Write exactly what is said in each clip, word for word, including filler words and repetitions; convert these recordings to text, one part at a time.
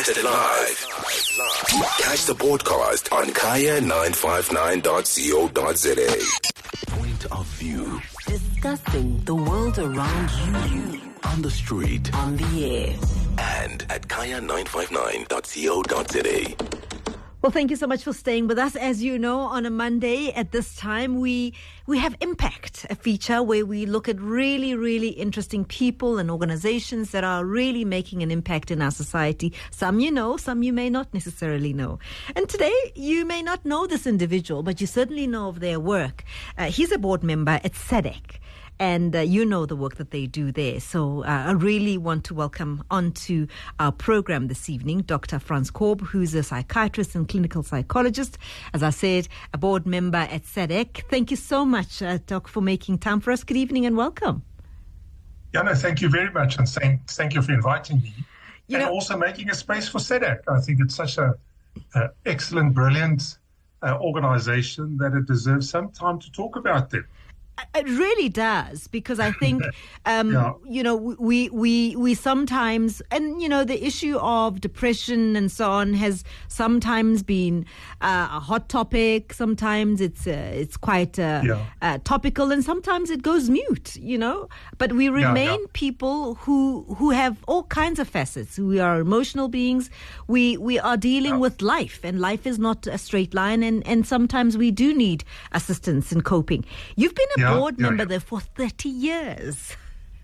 Broadcasted live. Catch the podcast on kaya nine five nine dot co dot za. Point of view. Discussing the world around you. On the street. On the air. And at kaya nine five nine dot co dot za. Well, thank you so much for staying with us. As you know, on a Monday at this time, we we have Impact, a feature where we look at really, really interesting people and organizations that are really making an impact in our society. Some you know, some you may not necessarily know. And today, you may not know this individual, but you certainly know of their work. Uh, he's a board member at SADC. And uh, you know the work that they do there. So uh, I really want to welcome onto our program this evening Doctor Frans Korb, who's a psychiatrist and clinical psychologist. As I said, a board member at SADC. Thank you so much, uh, Doc, for making time for us. Good evening and welcome. Jana, thank you very much. And thank, thank you for inviting me. You and know, also making a space for SADC. I think it's such a, a excellent, brilliant uh, organization that it deserves some time to talk about them. It really does, because I think, um, yeah. you know, we, we, we sometimes, and, you know, the issue of depression and so on has sometimes been uh, a hot topic. Sometimes it's uh, it's quite uh, yeah. uh, topical, and sometimes it goes mute, you know. But we remain yeah, yeah. people who who have all kinds of facets. We are emotional beings. We we are dealing yeah. with life, and life is not a straight line, and, and sometimes we do need assistance in coping. You've been a Yeah, board yeah, member yeah. there for thirty years.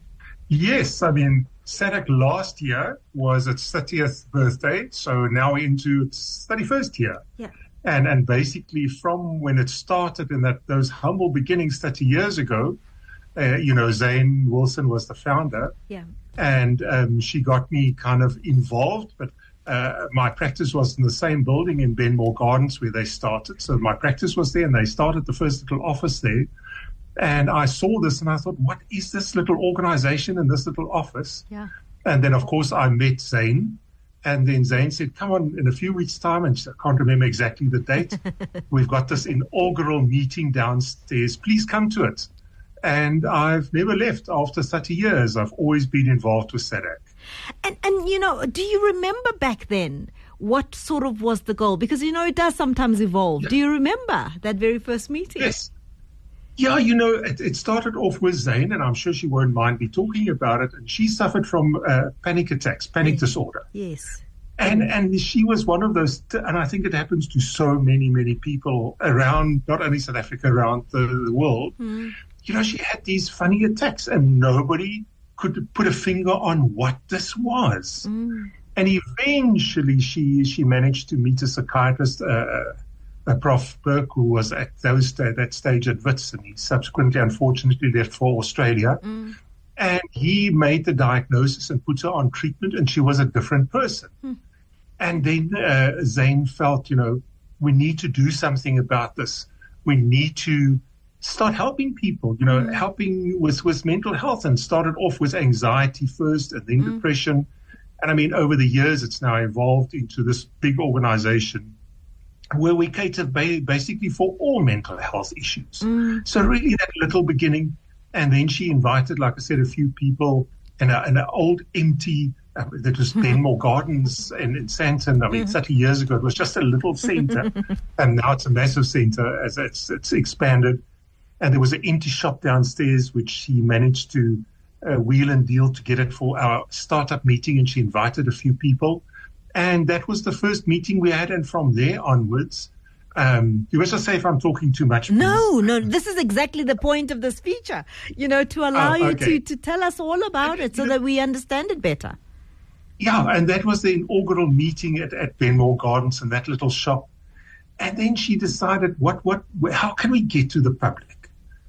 Yes, I mean, SADC last year was its thirtieth birthday, so now we're into its thirty-first year. Yeah. And and basically from when it started in that those humble beginnings thirty years ago, uh, you know, Zane Wilson was the founder. Yeah. And um, she got me kind of involved, but uh, my practice was in the same building in Benmore Gardens where they started. So my practice was there, and they started the first little office there. And I saw this and I thought, what is this little organization in this little office? Yeah. And then, of course, I met Zane. And then Zane said, come on, in a few weeks' time, and I can't remember exactly the date, we've got this inaugural meeting downstairs. Please come to it. And I've never left after thirty years. I've always been involved with SADC. And, and, you know, do you remember back then what sort of was the goal? Because, you know, it does sometimes evolve. Yeah. Do you remember that very first meeting? Yes. Yeah, you know, it, it started off with Zane, and I'm sure she won't mind me talking about it. And she suffered from uh, panic attacks, panic yes. disorder. Yes. And and she was one of those, and I think it happens to so many, many people around, not only South Africa, around the, the world. Mm. You know, she had these funny attacks, and nobody could put a finger on what this was. Mm. And eventually she she managed to meet a psychiatrist, uh, Uh, Prof Burke, who was at those uh, that stage at Wits, and he subsequently, unfortunately, left for Australia. Mm. And he made the diagnosis and put her on treatment, and she was a different person. Mm. And then uh, Zane felt, you know, we need to do something about this. We need to start helping people, you know, mm. helping with, with mental health, and started off with anxiety first and then mm. depression. And I mean, over the years, it's now evolved into this big organization where we cater ba- basically for all mental health issues. Mm. So really that little beginning, and then she invited, like I said, a few people in, a, in an old empty, uh, that was mm-hmm. Benmore Gardens in, in Sandton. I mean, mm-hmm. thirty years ago, it was just a little center, and now it's a massive center as it's, it's expanded. And there was an empty shop downstairs, which she managed to uh, wheel and deal to get it for our startup meeting, and she invited a few people. And that was the first meeting we had, and from there onwards, um, you must say if I'm talking too much. Please. No, no, this is exactly the point of this feature, you know, to allow oh, you okay. to, to tell us all about it so that we understand it better. Yeah, and that was the inaugural meeting at, at Benmore Gardens in that little shop. And then she decided, what, what, how can we get to the public?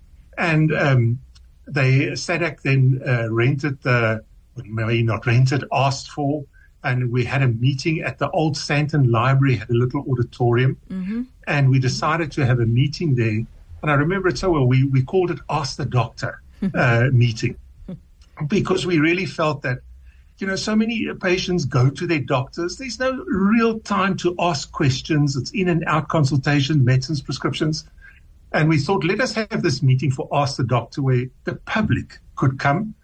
And um, they, SADC then uh, rented the, maybe not rented, asked for, and we had a meeting at the old Sandton Library, had a little auditorium, mm-hmm. and we decided to have a meeting there. And I remember it so well, we, we called it Ask the Doctor uh, meeting, because we really felt that, you know, so many patients go to their doctors. There's no real time to ask questions. It's in and out consultation, medicines, prescriptions. And we thought, let us have this meeting for Ask the Doctor, where the public could come,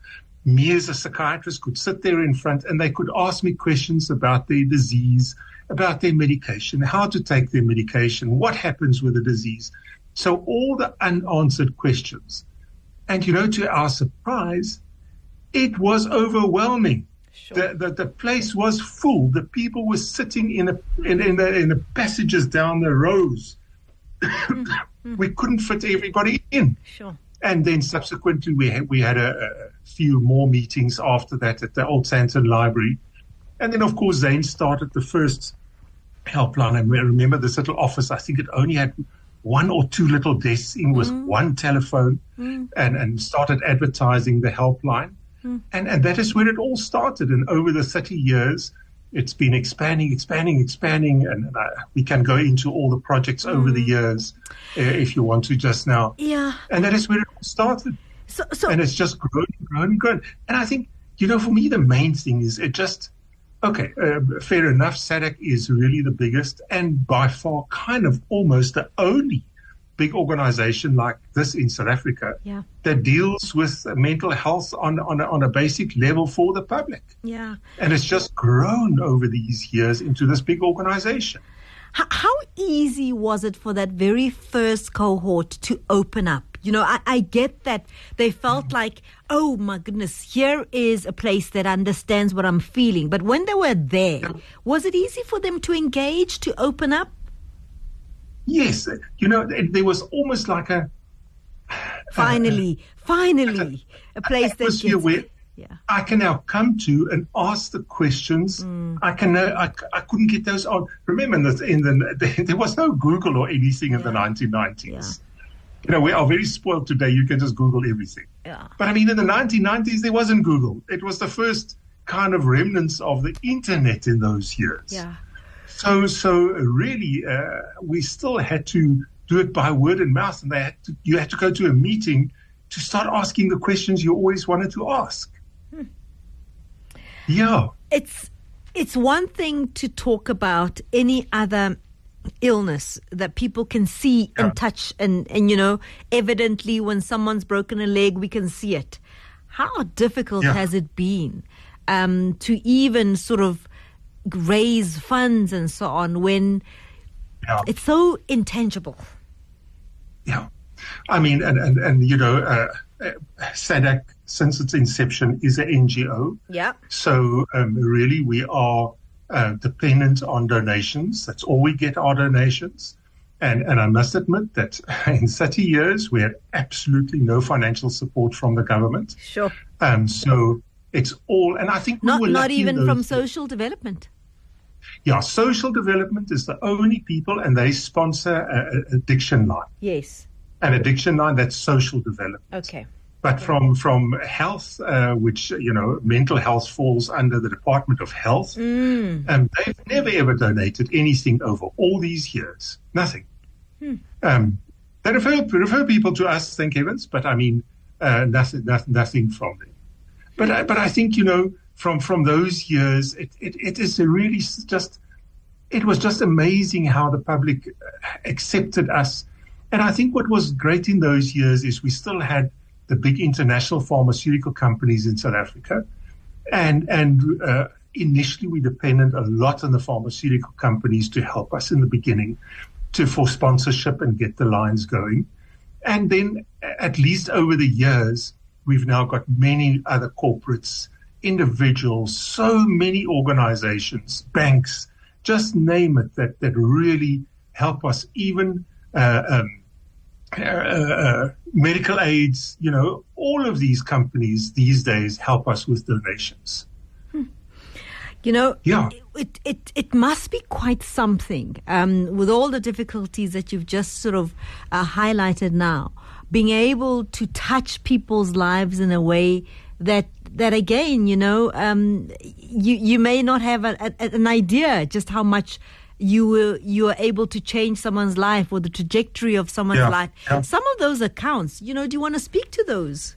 me as a psychiatrist could sit there in front and they could ask me questions about their disease, about their medication, how to take their medication, what happens with the disease. So all the unanswered questions. And, you know, to our surprise, it was overwhelming. Sure. The, the the place was full. The people were sitting in a, in, in, the, in the passages down the rows. Mm-hmm. We couldn't fit everybody in. Sure. And then subsequently, we had, we had a, a few more meetings after that at the Old Santon Library. And then, of course, Zane started the first helpline. I remember this little office, I think it only had one or two little desks in with mm. one telephone mm. and, and started advertising the helpline. Mm. And, and that is where it all started. And over the thirty years, it's been expanding, expanding, expanding. And uh, we can go into all the projects mm. over the years uh, if you want to just now. Yeah. And that is where it all started. So, so and it's just grown, grown, grown. And I think, you know, for me, the main thing is it just, okay, uh, fair enough, SADAG is really the biggest and by far kind of almost the only big organization like this in South Africa yeah. that deals with mental health on, on, a, on a basic level for the public. Yeah. And it's just grown over these years into this big organization. How, how easy was it for that very first cohort to open up? You know, I, I get that they felt mm-hmm. like, oh my goodness, here is a place that understands what I'm feeling. But when they were there, yeah. was it easy for them to engage, to open up? Yes. You know, there was almost like a... Finally, uh, finally, a place that gets... where yeah. I can now come to and ask the questions. Mm. I can know, I, I couldn't get those on. Remember, that in the, there was no Google or anything in yeah. the nineteen nineties. Yeah. You know, we are very spoiled today. You can just Google everything. Yeah. But I mean, in the nineteen nineties, there wasn't Google. It was the first kind of remnants of the internet in those years. Yeah. So, so really, uh, we still had to do it by word and mouth, and they had to, you had to go to a meeting to start asking the questions you always wanted to ask. Hmm. Yeah. It's it's one thing to talk about any other illness that people can see yeah. and touch and, and, you know, evidently when someone's broken a leg, we can see it. How difficult yeah. has it been um, to even sort of raise funds and so on when yeah. it's so intangible? Yeah. I mean, and, and, and you know, uh, uh, SADAG, since its inception, is an N G O. Yeah. So um, really we are uh, dependent on donations. That's all we get are donations. And, and I must admit that in thirty years, we had absolutely no financial support from the government. Sure. Um, so it's all, and I think we not, were not even from those, social development. Yeah, social development is the only people, and they sponsor a, a addiction line. Yes. An addiction line, that's social development. Okay. But from, from health, uh, which, you know, mental health falls under the Department of Health, mm. um, they've never ever donated anything over all these years. Nothing. Hmm. Um, they refer, refer people to us, thank heavens, but I mean, uh, nothing, nothing, nothing from them. But I, but I think, you know, from, from those years, it, it, it is a really just, it was just amazing how the public accepted us. And I think what was great in those years is we still had the big international pharmaceutical companies in South Africa. And, and uh, initially we depended a lot on the pharmaceutical companies to help us in the beginning to for sponsorship and get the lines going. And then at least over the years, we've now got many other corporates, individuals, so many organizations, banks, just name it, that, that really help us, even uh, um, uh, uh, medical aids, you know, all of these companies these days help us with donations. Hmm. You know, yeah. it, it, it must be quite something um, with all the difficulties that you've just sort of uh, highlighted now, being able to touch people's lives in a way that, that again, you know, um, you, you may not have a, a, an idea just how much you were, you are able to change someone's life or the trajectory of someone's yeah, life. yeah. Some of those accounts, you know, do you want to speak to those?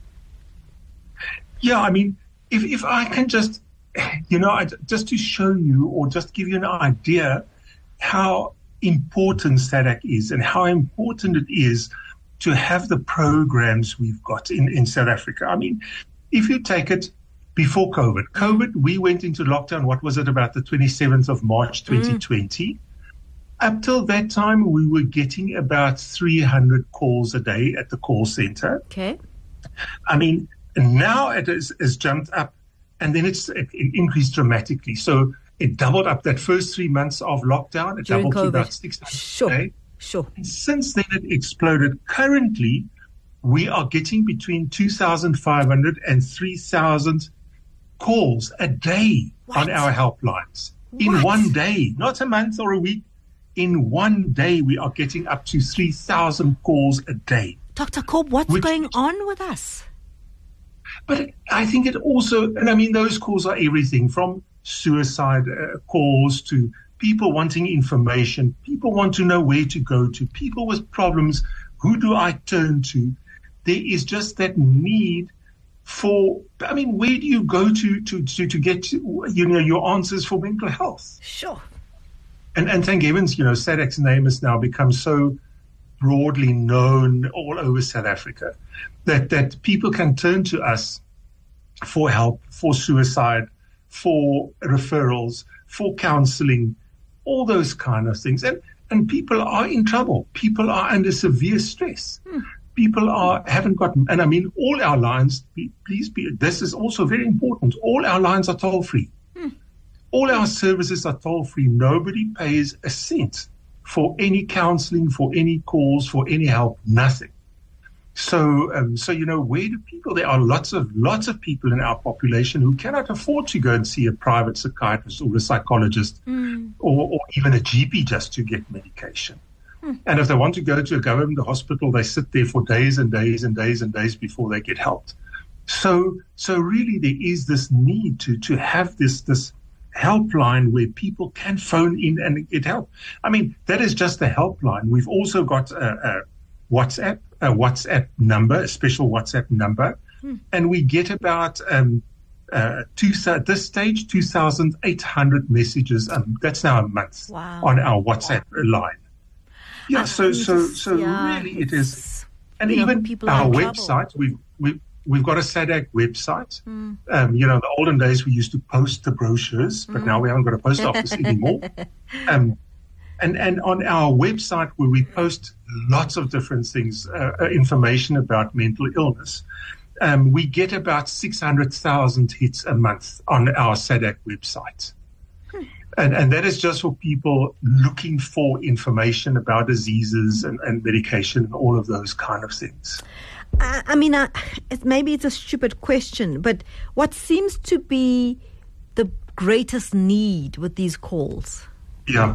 Yeah, I mean, if, if I can just, you know, just to show you or just give you an idea how important SADAG is and how important it is to have the programs we've got in, in South Africa. I mean, if you take it, before COVID. COVID, we went into lockdown, what was it, about the twenty-seventh of March, twenty twenty. Mm. Up till that time, we were getting about three hundred calls a day at the call center. Okay. I mean, now it has, has jumped up, and then it's it, it increased dramatically. So it doubled up that first three months of lockdown. It During doubled COVID. to about six hundred Sure. a day. Sure. And since then, it exploded. Currently, we are getting between two thousand five hundred and three thousand calls a day What? on our helplines. In What? one day, not a month or a week. In one day, we are getting up to three thousand calls a day. Doctor Korb, what's Which- going on with us? But I think it also, and I mean, those calls are everything from suicide uh, calls to people wanting information. People want to know where to go to. People with problems, who do I turn to? There is just that need for, I mean, where do you go to to, to, to get, you know, your answers for mental health? Sure. And, and thank heavens, you know, SADAG's name has now become so broadly known all over South Africa that, that people can turn to us for help, for suicide, for referrals, for counseling, all those kind of things. And, and people are in trouble. People are under severe stress. Hmm. People are haven't got, and I mean, all our lines, please be, this is also very important, all our lines are toll-free. Hmm. All our services are toll-free. Nobody pays a cent for any counseling, for any calls, for any help, nothing. So, um, so you know, where do people? There are lots of lots of people in our population who cannot afford to go and see a private psychiatrist or a psychologist, mm. or, or even a G P just to get medication. Mm. And if they want to go to a government hospital, they sit there for days and days and days and days before they get helped. So, so really, there is this need to to have this this helpline where people can phone in and get help. I mean, that is just a helpline. We've also got a, a WhatsApp, a WhatsApp number, a special WhatsApp number, hmm. and we get about um, uh, two, at this stage two thousand eight hundred messages. Um, that's now a month wow. on our WhatsApp wow. line. Yeah, uh, so so just, so yeah, really it is, and you know, even people our are in website. trouble. We've we've we've got a SADAG website. Mm. Um, you know, in the olden days we used to post the brochures, but mm. now we haven't got a post office anymore. Um, And, and on our website where we post lots of different things, uh, information about mental illness, um, we get about six hundred thousand hits a month on our SADAG website. Hmm. And, and that is just for people looking for information about diseases and, and medication and all of those kind of things. I, I mean, uh, it, maybe it's a stupid question, but what seems to be the greatest need with these calls? Yeah.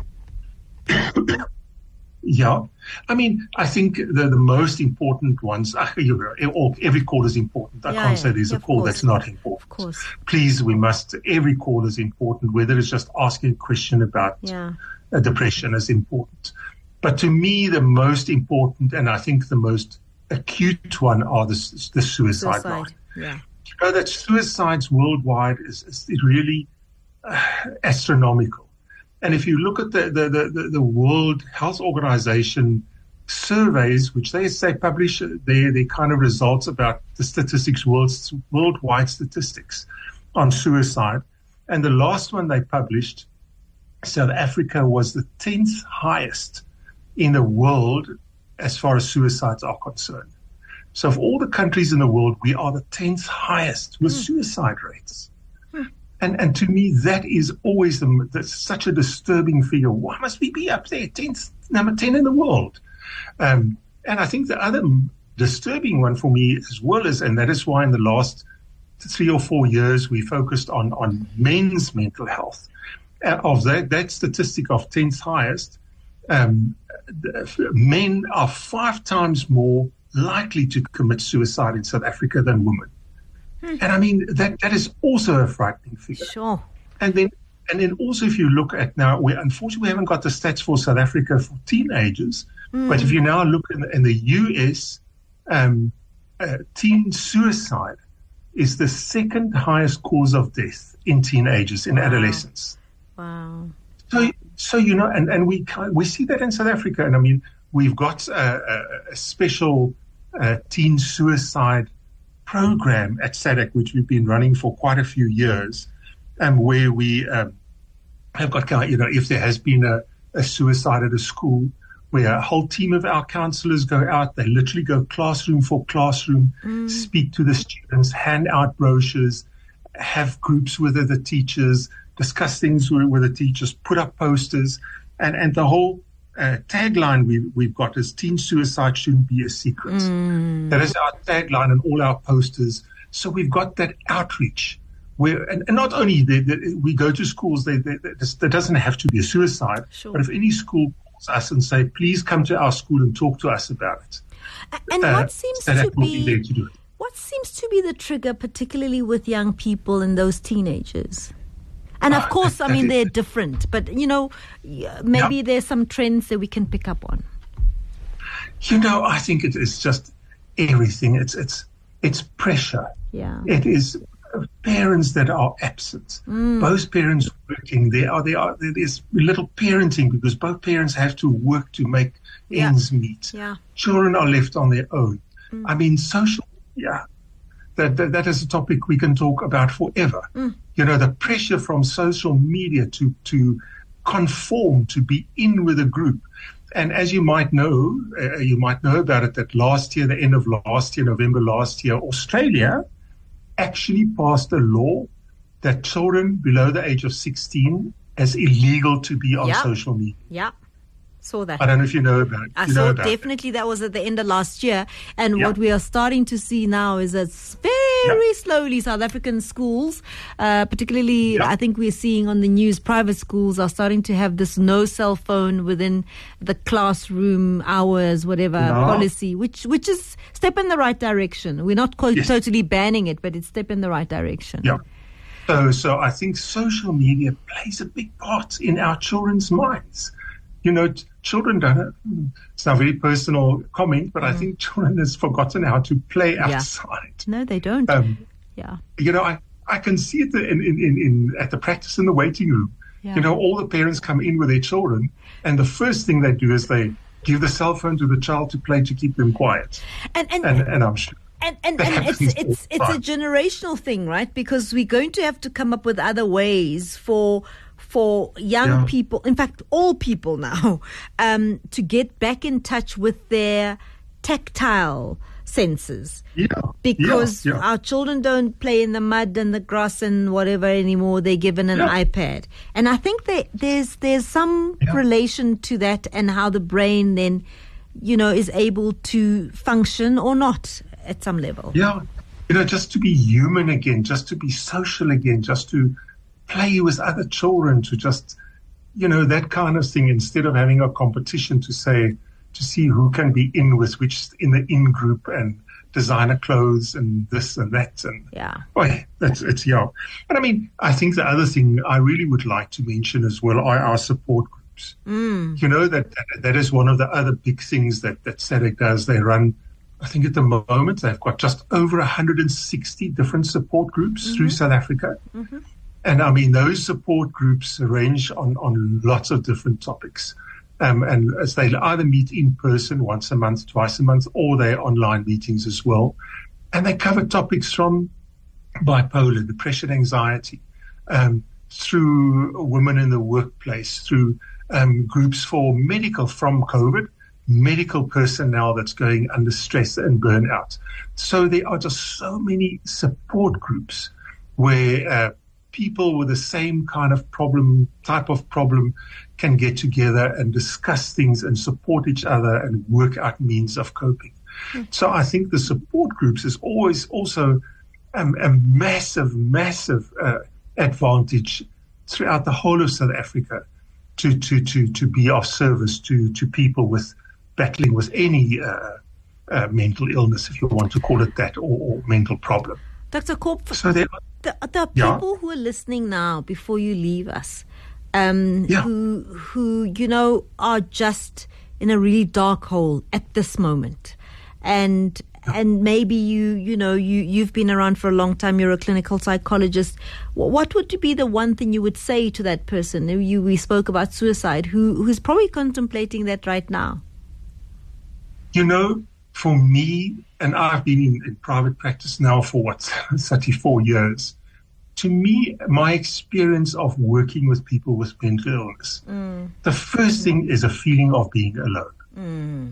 Yeah, I mean, I think the, the most important ones, uh, you know, every call is important. I yeah, can't yeah, say there's yeah, a call course. that's not important. Of course. Please, we must, every call is important, whether it's just asking a question about yeah. uh, depression is important. But to me, the most important, and I think the most acute one, are the, the suicide, suicide. line. Yeah. You know that suicides worldwide is, is really uh, astronomical. And if you look at the, the, the, the World Health Organization surveys, which they say publish their, their kind of results about the statistics, world, worldwide statistics on suicide. And the last one they published, South Africa was the tenth highest in the world as far as suicides are concerned. So of all the countries in the world, we are the tenth highest with mm. suicide rates. And and to me, that is always the, that's such a disturbing figure. Why must we be up there, tenth, number ten in the world? Um, and I think the other disturbing one for me as well is, and that is why in the last three or four years we focused on, on men's mental health. Uh, of that, that statistic of tenth highest, um, men are five times more likely to commit suicide in South Africa than women. And I mean, that, that is also a frightening figure. Sure. And then, and then also if you look at now, we unfortunately we haven't got the stats for South Africa for teenagers, mm. but if you now look in the, in the U S, um, uh, teen suicide is the second highest cause of death in teenagers, in wow. adolescents. Wow. So, so you know, and, and we we see that in South Africa. And I mean, we've got a, a, a special uh, teen suicide program at SADC, which we've been running for quite a few years, and um, where we um, have got, you know, if there has been a, a suicide at a school, where a whole team of our counselors go out, they literally go classroom for classroom, mm. speak to the students, hand out brochures, have groups with the teachers, discuss things with, with the teachers, put up posters, and, and the whole uh, tagline we, we've got is teen suicide shouldn't be a secret. Mm. That is our tagline and all our posters. So we've got that outreach. Where, and, and not only the, the, we go to schools, they, they, they, there doesn't have to be a suicide, sure. but if any school calls us and say, please come to our school and talk to us about it. And uh, what seems so to be, be, be to do it. what seems to be the trigger, particularly with young people and those teenagers? And of uh, course, that, I mean, that they're is, different, but, you know, maybe yeah. there's some trends that we can pick up on. You know, I think it is just everything. It's, it's, it's pressure. Yeah. It is parents that are absent. Mm. Both parents working. There are, there are, there's little parenting because both parents have to work to make yeah. ends meet. Yeah. Children are left on their own. Mm. I mean, social media, that, that, that is a topic we can talk about forever. Mm. You know, the pressure from social media to, to conform, to be in with a group. And as you might know, uh, you might know about it, that last year, the end of last year, November last year, Australia actually passed a law that children below the age of sixteen is illegal to be on yep. social media. Yeah, saw that. I don't know if you know about it. I you saw know about definitely it. That was at the end of last year. And yeah. what we are starting to see now is that very yeah. slowly South African schools, uh, particularly yeah. I think we're seeing on the news, private schools are starting to have this no cell phone within the classroom hours, whatever no. policy, which which is step in the right direction. We're not co- yes. totally banning it, but it's step in the right direction. Yeah. So, so I think social media plays a big part in our children's minds. You know, t- children don't have, it's not a very personal comment, but mm. I think children has forgotten how to play yeah. outside. No, they don't. Um, yeah. You know, I, I can see it in, in, in, in at the practice in the waiting room. Yeah. You know, all the parents come in with their children, and the first thing they do is they give the cell phone to the child to play to keep them quiet. And and, and, and I'm sure. And, and, and it's it's it's a generational thing, right? Because we're going to have to come up with other ways for for young yeah. people, in fact, all people now, um, to get back in touch with their tactile senses. Yeah. Because yeah, yeah. our children don't play in the mud and the grass and whatever anymore. They're given an yeah. iPad. And I think that there's there's some yeah. relation to that and how the brain then, you know, is able to function or not at some level. Yeah. You know, just to be human again, just to be social again, just to play with other children, to just, you know, that kind of thing, instead of having a competition to say, to see who can be in with which in the in group and designer clothes and this and that. And yeah, boy, that's, it's, yeah. And I mean, I think the other thing I really would like to mention as well are our support groups. Mm. You know, that, that that is one of the other big things that, that SADC does. They run, I think at the moment, they've got just over one hundred sixty different support groups mm-hmm. through South Africa. Mm-hmm. And I mean, those support groups range on, on lots of different topics. Um, and as they either meet in person once a month, twice a month, or they're online meetings as well. And they cover topics from bipolar, depression, anxiety, um, through women in the workplace, through um, groups for medical from COVID, medical personnel that's going under stress and burnout. So there are just so many support groups where uh, people with the same kind of problem, type of problem, can get together and discuss things and support each other and work out means of coping. Mm-hmm. So I think the support groups is always also um, a massive, massive uh, advantage throughout the whole of South Africa to, to, to, to be of service to, to people with battling with any uh, uh, mental illness, if you want to call it that, or, or mental problem. Doctor Korp, so there, the, the yeah. people who are listening now, before you leave us, um, yeah. who, who, you know, are just in a really dark hole at this moment. And yeah. and maybe you, you know, you, you've been around for a long time, you're a clinical psychologist. What would be the one thing you would say to that person? You, we spoke about suicide, who who's probably contemplating that right now. You know, for me, and I've been in, in private practice now for what, thirty-four years. To me, my experience of working with people with mental illness, mm. the first thing is a feeling of being alone. Mm.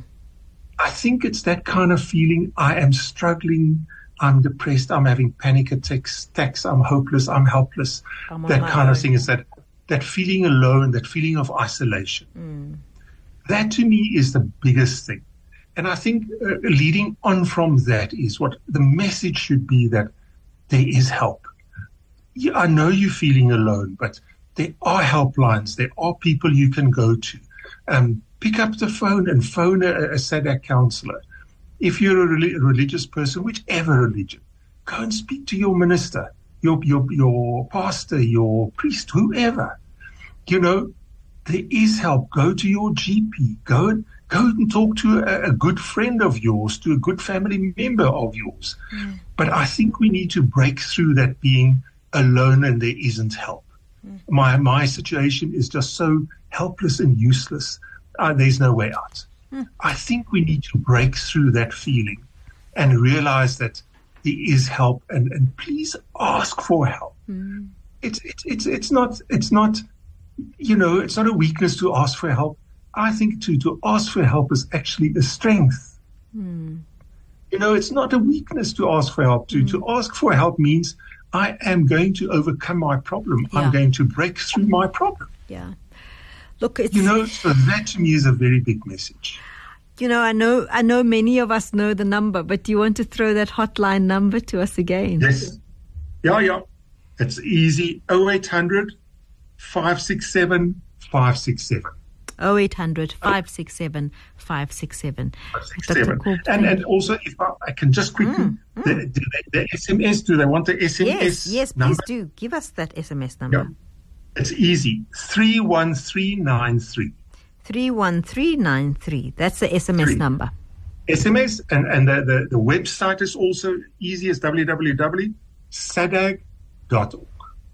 I think it's that kind of feeling. I am struggling. I'm depressed. I'm having panic attacks. attacks I'm hopeless. I'm helpless. I'm that kind own. of thing is that, that feeling alone, that feeling of isolation. Mm. That to me is the biggest thing. And I think uh, leading on from that is what the message should be, that there is help. Yeah, I know you're feeling alone, but there are helplines. There are people you can go to. Um, pick up the phone and phone a, a SADAG counselor. If you're a rel- religious person, whichever religion, go and speak to your minister, your, your, your pastor, your priest, whoever. You know, there is help. Go to your G P. Go and, go and talk to a, a good friend of yours, to a good family member of yours. Mm. But I think we need to break through that being alone and there isn't help. Mm. My my situation is just so helpless and useless. Uh, there's no way out. Mm. I think we need to break through that feeling and realize that there is help, and, and please ask for help. Mm. It's it's it's it's not it's not you know it's not a weakness to ask for help. I think to to ask for help is actually a strength. Mm. You know, it's not a weakness to ask for help. To mm. to ask for help means I am going to overcome my problem. Yeah. I'm going to break through my problem. Yeah. Look, it's, you know, so that to me is a very big message. You know, I know, I know many of us know the number, but do you want to throw that hotline number to us again? Yes. Yeah, yeah. It's easy. oh eight hundred, five six seven, five six seven. oh eight hundred, five six seven, five six seven. five six seven. And, and also, if I, I can just quickly, mm, mm. The, the, the S M S, do they want the S M S Yes, yes, number? Please do. Give us that S M S number. Yeah. It's easy. three one three nine three. three one three nine three. That's the S M S Three. number. S M S, and, and the, the, the website is also easy as w w w dot sadag dot org.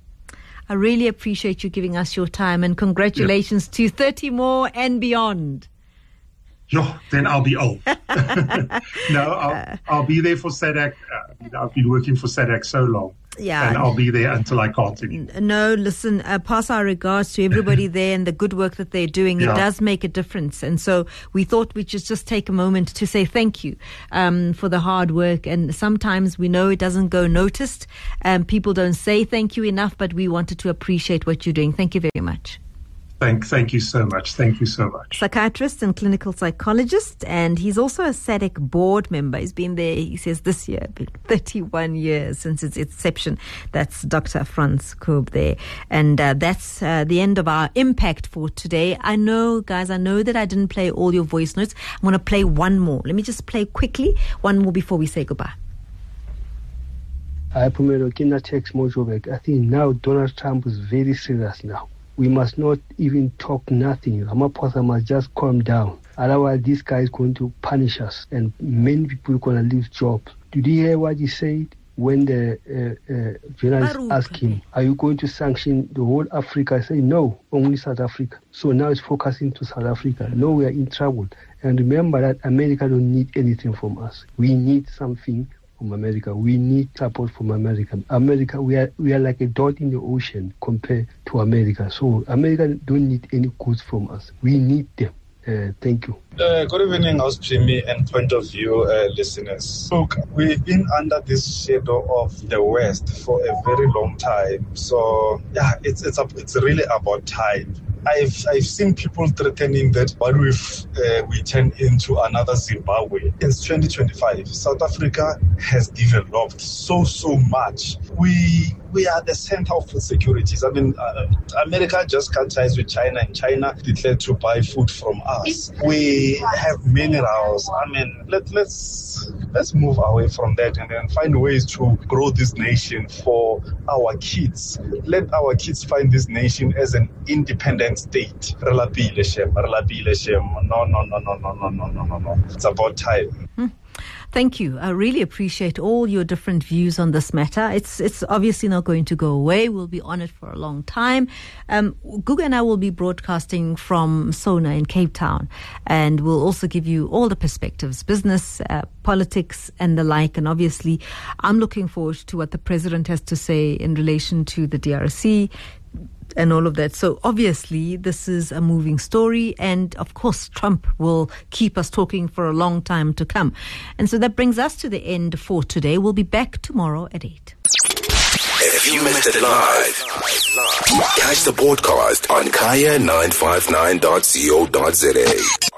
I really appreciate you giving us your time, and congratulations yeah. to thirty more and beyond. Yeah, then I'll be old. No, I'll, I'll be there for SADAG. Uh, I've been working for SADAG so long. Yeah. And I'll be there until I can't anymore. No, listen, uh, pass our regards to everybody there and the good work that they're doing. Yeah. It does make a difference. And so we thought we'd just, just take a moment to say thank you um, for the hard work. And sometimes we know it doesn't go noticed. Um, people don't say thank you enough, but we wanted to appreciate what you're doing. Thank you very much. Thank, thank you so much. Thank you so much. Psychiatrist and clinical psychologist, and he's also a SADAG board member. He's been there, he says, this year, thirty-one years since its inception. That's Doctor Frans Koob there. And uh, that's uh, the end of our impact for today. I know, guys, I know that I didn't play all your voice notes. I'm going to play one more. Let me just play quickly one more before we say goodbye. I think now Donald Trump is very serious now. We must not even talk nothing. Ramaphosa must just calm down. Otherwise, this guy is going to punish us, and many people are going to lose jobs. Did you hear what he said when the uh, uh, journalist asked him, are you going to sanction the whole Africa? I say, no, only South Africa. So now it's focusing to South Africa. No, we are in trouble. And remember that America don't need anything from us. We need something from America. We need support from America. America, we are we are like a dot in the ocean compared to America. So America don't need any goods from us. We need them. Uh, thank you. Uh, good evening, House Jimmy and Point of View uh, listeners. Look, we've been under this shadow of the West for a very long time. So yeah, it's it's it's really about time. I've I've seen people threatening that what if uh, we turn into another Zimbabwe. It's twenty twenty-five. South Africa has developed so so much. We we are the center of food securities. I mean, uh, America just cut ties with China, and China declared to buy food from us. We have minerals. I mean, let let's let's move away from that and then find ways to grow this nation for our kids. Let our kids find this nation as an independent state. Relapile shem, relapile shem. No, no, no, no, no, no, no, no, no, no. It's about time. Hmm. Thank you. I really appreciate all your different views on this matter. It's it's obviously not going to go away. We'll be on it for a long time. Um, Guga and I will be broadcasting from SONA in Cape Town, and we'll also give you all the perspectives, business, uh, politics, and the like. And obviously, I'm looking forward to what the president has to say in relation to the D R C and all of that. So obviously this is a moving story, and of course Trump will keep us talking for a long time to come. And so that brings us to the end for today. We'll be back tomorrow at eight. If you missed it live, catch the podcast on kaya nine five nine dot co dot za.